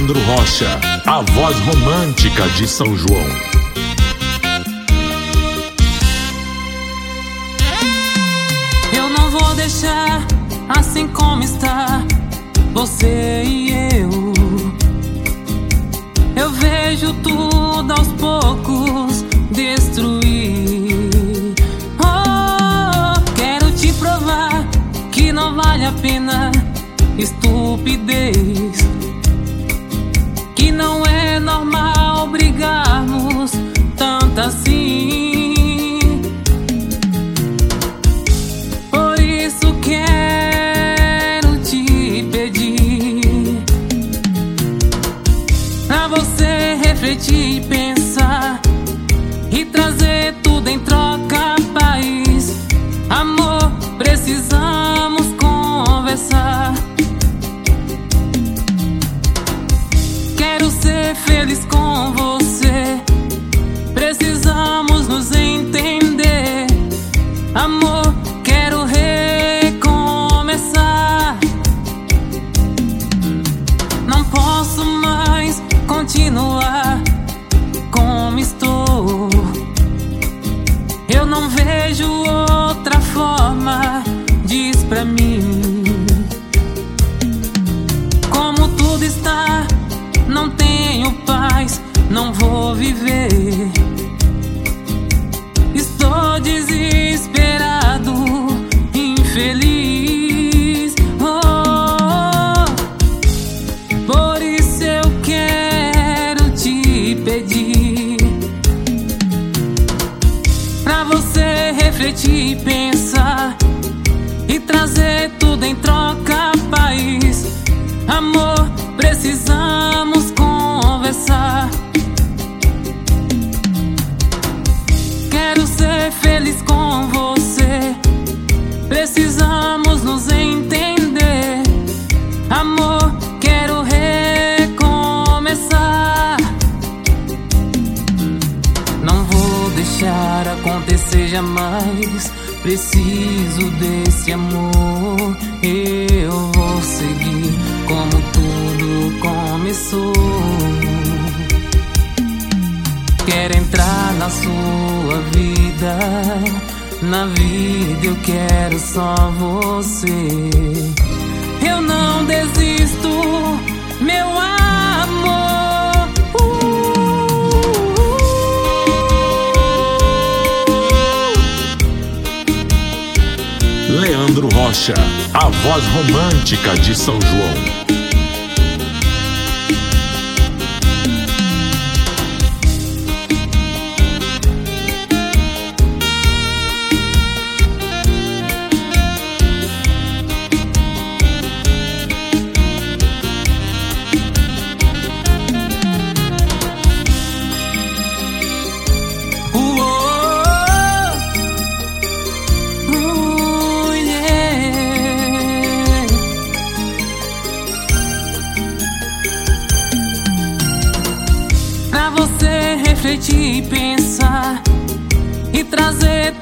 Leandro Rocha, a voz romântica de São João. Eu não vou deixar assim como está você e eu. Eu vejo tudo aos poucos destruir. Oh, quero te provar que não vale a pena estupidez, que não é normal brigarmos tanto assim. Por isso quero te pedir pra você refletir e pensar e trazer tudo em troca, paz, amor. Precisamos conversar. Quero ser feliz com você. Precisamos nos entender. Amor, quero recomeçar. Não posso mais continuar como estou. Eu não vejo outra forma. Diz pra mim como tudo está. Não tenho paz, não vou viver. Estou desesperado, infeliz. Oh, por isso eu quero te pedir pra você refletir e pensar e trazer tudo em troca, paz, amor. Precisamos conversar. Quero ser feliz com você. Precisamos nos entender. Amor, quero recomeçar. Não vou deixar acontecer jamais. Preciso desse amor. Eu vou seguir como tudo começou. Quero entrar na sua vida. Na vida eu quero só você. Eu não desisto, meu amor. Leandro Rocha, a voz romântica de São João. Pra você refletir e pensar e trazer